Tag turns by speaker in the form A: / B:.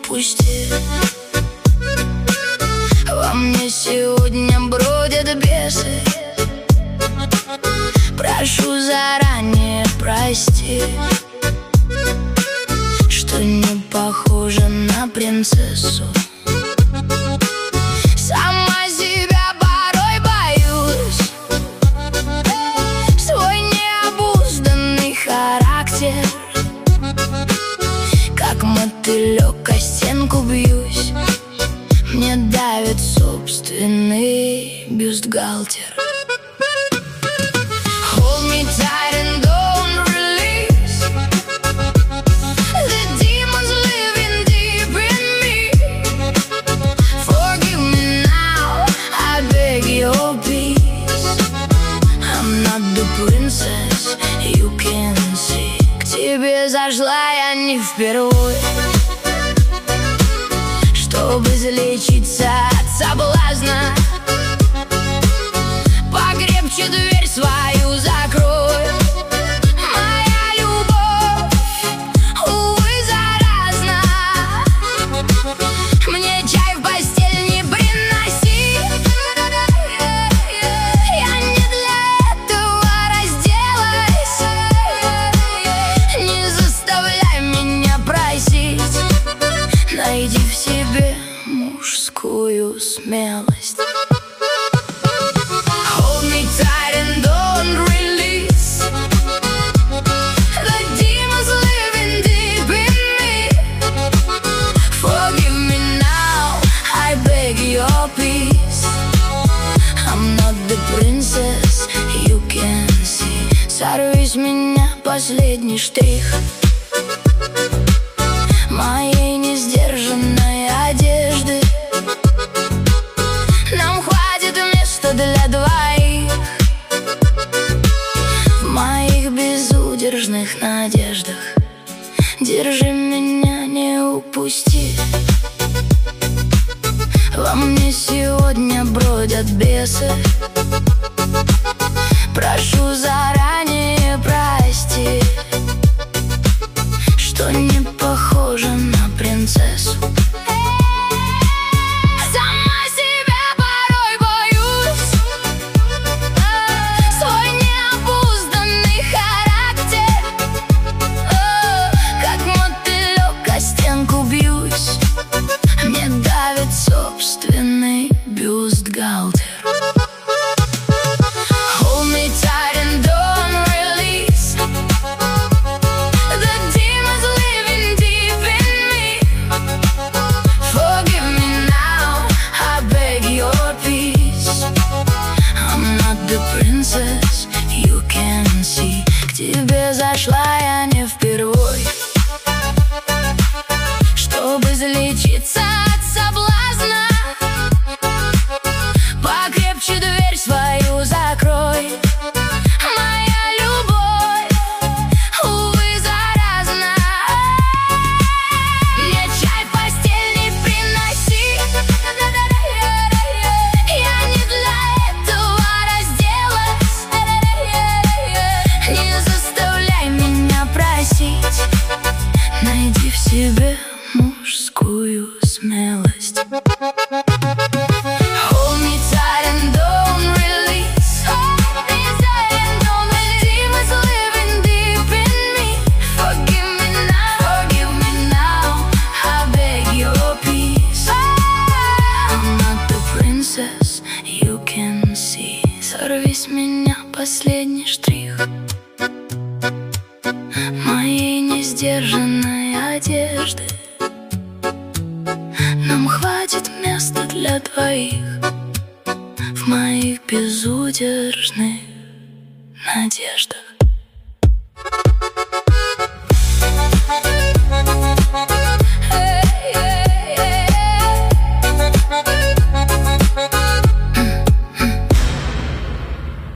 A: упусти. Во мне сегодня бродят бесы. Прошу заранее прости, что не похожа на принцессу. Сама себя порой боюсь. Свой необузданный характер, как мотылек о стенку бьюсь. Мне давит собственный бюстгальтер. Hold me tight and don't release. The demons living deep in me. Forgive me now, I beg your peace. I'm not the princess you can see. К тебе зашла я не впервой, чтобы излечиться от соблазна. Покрепче дверь свою закрой. Моя любовь, увы, заразна. Мне чай в постель не приноси. Я не для этого разделась. Не заставляй меня просить. Найди в себе мужскую смелость. Hold me tight and don't release. The demons living deep in me. Forgive me now, I beg your peace. I'm not the princess you can see. Сорви с меня последний штрих моей несдержанной одежды. Нам хватит места для двоих в моих безудержных надеждах. Держи меня, не упусти. Во мне сегодня бродят бесы. Прошу заранее прости, что не похожа на принцессу. Сама себя порой боюсь. Свой необузданный характер, как мотылек о стенку бьюсь. Мне давит собственный бюстгальтер. Hold me tight and don't release. The demons living deep in me. Forgive me now, I beg your peace. I'm not the princess you can see. К тебе зашла я не впервой, чтобы излечиться от соблазна. Покрепче дверь свою закрой. Моя любовь, увы, заразна. Мне чай в постель не приноси. Я не для этого разделась. Не заставляй меня просить. Найди в себе мужскую смелость. Hold me tight and don't release. The demons living deep in me. Forgive me now, I beg your peace. I'm not the princess you can see. Сорви с меня последний штрих моей несдержанной одежды. Нам хватит места для двоих в моих безудержных надеждах.